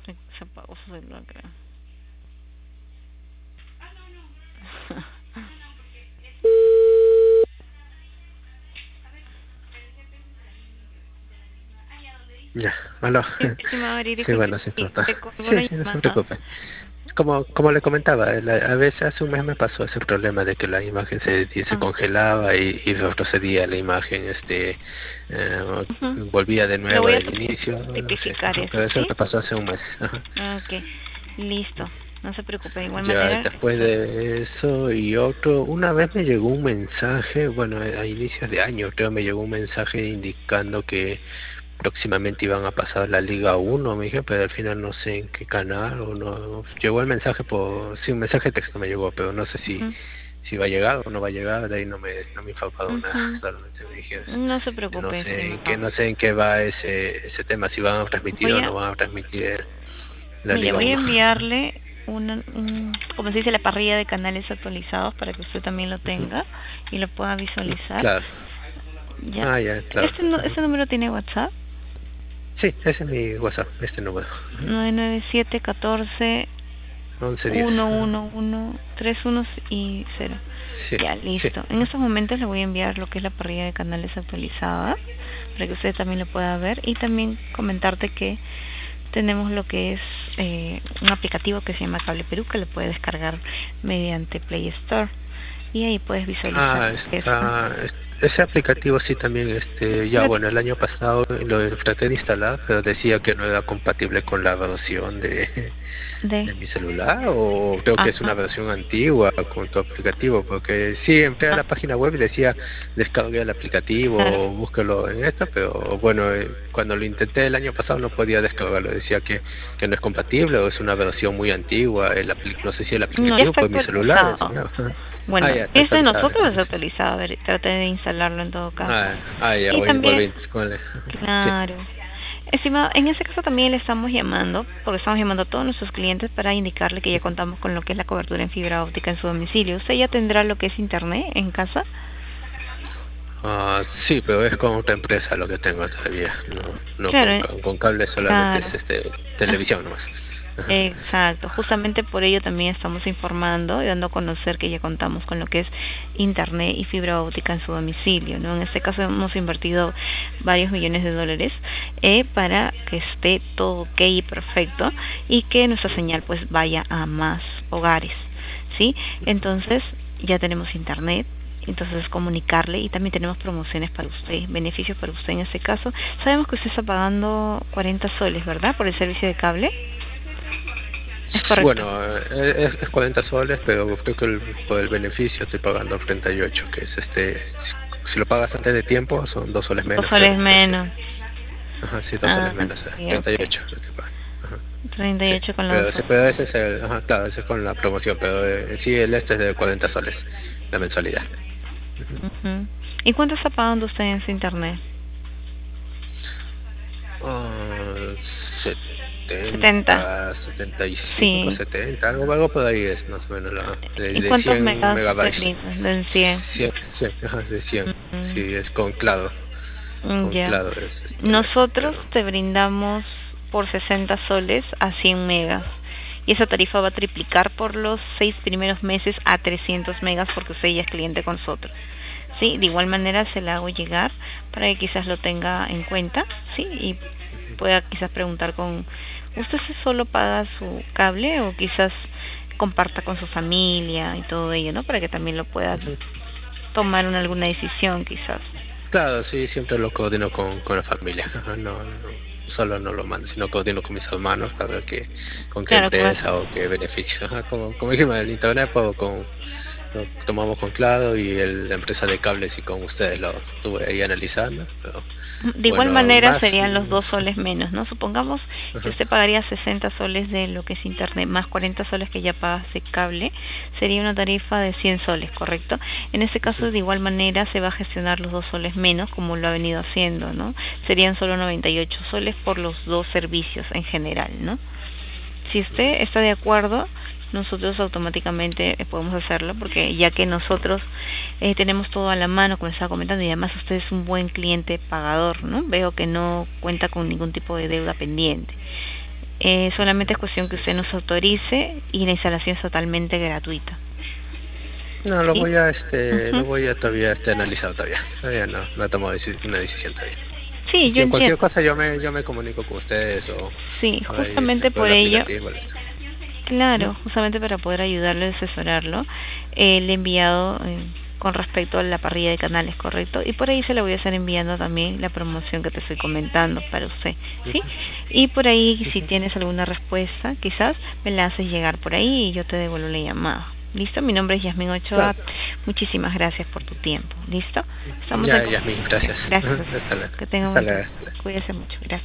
Se apagó su celular, creo. Ya, aló. Estimado Ari, Sí, disculpe bueno, se si corta. te colgó Sí, la sí, no se llamada. preocupe. Como le comentaba, a veces hace un mes me pasó ese problema de que la imagen se Ah, congelaba y retrocedía la imagen, ujú. volvía de Lo nuevo voy a al inicio, no sé, tipificar eso, pero eso ¿sí? me pasó hace un mes. Ajá. Ok, listo. No se preocupe, de igual Ya manera. después de eso y otro, una vez me llegó un mensaje, bueno, a inicios de año creo me llegó un mensaje indicando que próximamente iban a pasar la Liga 1, me dije, pero al final no sé en qué canal o no. Llegó el mensaje sí, un mensaje de texto me llegó, pero no sé Ujú, si va a llegar o no va a llegar, de ahí no me he informado nada, ujú. solamente me dije, No se preocupe, estimado. no sé en qué va ese tema, si van a transmitir Voy o a, no van a transmitir la mire, Liga voy a 1. enviarle como se dice, la parrilla de canales actualizados para que usted también lo tenga y lo pueda visualizar. Claro, Ya. ya, claro. Este número tiene WhatsApp. Sí, ese es mi WhatsApp, este número. 997 14 1110. 111 y 0. Sí, Ya, sí. listo. En estos momentos le voy a enviar lo que es la parrilla de canales actualizada para que usted también lo pueda ver y también comentarte que tenemos lo que es un aplicativo que se llama Cable Perú que lo puedes descargar mediante Play Store y ahí puedes visualizar eso. Ese aplicativo sí también, ya Lo- bueno, el año pasado lo traté de instalar, pero decía que no era compatible con la versión de de mi celular, o creo que es una Ajá. versión antigua con tu aplicativo, porque sí, entré a la página web y decía descargue el Claro. aplicativo o búsquelo en esta, pero bueno, cuando lo intenté el año pasado no podía descargarlo, decía que no es compatible o es una versión muy antigua, no sé si el No, ya aplicativo está por mi celular, actualizado. enseñaba. Bueno, Ya, está si es de actualizado. nosotros es actualizado. A ver, trate de instalarlo en todo caso. Ya Y también, volví con el... Sí. claro. Estimado, en ese caso también le estamos llamando, porque estamos llamando a todos nuestros clientes para indicarle que ya contamos con lo que es la cobertura en fibra óptica en su domicilio. ¿Usted ya tendrá lo que es internet en casa? Sí, pero es con otra empresa lo que tengo todavía, no Claro, con cable solamente claro. es televisión nomás. Ajá. Exacto, justamente por ello también estamos informando y dando a conocer que ya contamos con lo que es internet y fibra óptica en su domicilio, ¿no? En este caso hemos invertido varios millones de dólares para que esté todo ok y perfecto y que nuestra señal pues vaya a más hogares, ¿sí? Entonces ya tenemos internet, entonces comunicarle y también tenemos promociones para usted, beneficios para usted en este caso. Sabemos que usted está pagando 40 soles, ¿verdad? Por el servicio de cable. Es correcto. Bueno, es 40 soles, pero creo que por el beneficio estoy pagando 38, que es si lo pagas antes de tiempo son 2 soles Dos menos, creo. soles menos. Ajá, sí, 2 soles Ah, menos, sí, ok. 38 lo que pago. Ajá. Sí, 38 con los dos soles. pero ese es ajá, claro, ese es con la promoción, pero sí, el es de 40 soles, la mensualidad. Ujú. Ujú. ¿Y cuánto está pagando usted en su internet? Ah, 70. 75, Sí. 70, algo por ahí es más o menos ¿Y de cuántos 100 megas te megabytes. brinda? De 100. 100, ajá, de 100. Ujú. Sí, es con claro, Ya. es Nosotros pero te brindamos por 60 soles a 100 megas. Y esa tarifa va a triplicar por los 6 primeros meses a 300 megas porque usted ya es cliente con nosotros. Sí, de igual manera se la hago llegar para que quizás lo tenga en cuenta, sí, y ujú, pueda quizás preguntar con, ¿usted si solo paga su cable o quizás comparta con su familia y todo ello, ¿no? Para que también lo pueda ujú. tomar alguna decisión quizás. Claro, sí, siempre lo coordino con la familia. Ajá, solo no lo mando, sino coordino con mis hermanos para ver con qué Claro, claro. empresa o qué beneficio. Ajá, como dijimos, el internet lo tomamos con Claro y la empresa de cables y con ustedes lo estuve ahí analizando. Pero De igual bueno, manera más. serían los 2 soles menos, ¿no? Supongamos que Ajá, usted pagaría 60 soles de lo que es internet más 40 soles que ya paga de cable, sería una tarifa de 100 soles, ¿correcto? En este caso, ujú, de igual manera, se va a gestionar los 2 soles menos, como lo ha venido haciendo, ¿no? Serían solo 98 soles por los dos servicios en general, ¿no? Si ujú. usted está de acuerdo, nosotros automáticamente podemos hacerlo porque ya que nosotros tenemos todo a la mano, como estaba comentando, y además usted es un buen cliente pagador, ¿no? Veo que no cuenta con ningún tipo de deuda pendiente. Solamente es cuestión que usted nos autorice y la instalación es totalmente gratuita. No, lo ¿Sí? voy a, lo voy a todavía, analizar todavía. Todavía no he tomado una decisión todavía. Sí, yo Yo cualquier entiendo. cosa yo me comunico con ustedes Sí, o ahí, justamente por por el ello, aplicativo. Listo. Ujú. claro, justamente para poder ayudarle y asesorarlo, le he enviado con respecto a la parrilla de canales, correcto, y por ahí se le voy a estar enviando también la promoción que te estoy comentando para usted, ¿sí? Ujú. Y por ahí, si Ujú. tienes alguna respuesta, quizás me la haces llegar por ahí y yo te devuelvo la llamada. ¿Listo? Mi nombre es Yasmin Ochoa. Claro. Muchísimas gracias por tu tiempo. ¿Listo? Estamos en Ya, Yasmin, gracias. Gracias. Hasta luego. Que tenga un Hasta buen día. luego. Hasta luego. Cuídese mucho. Gracias.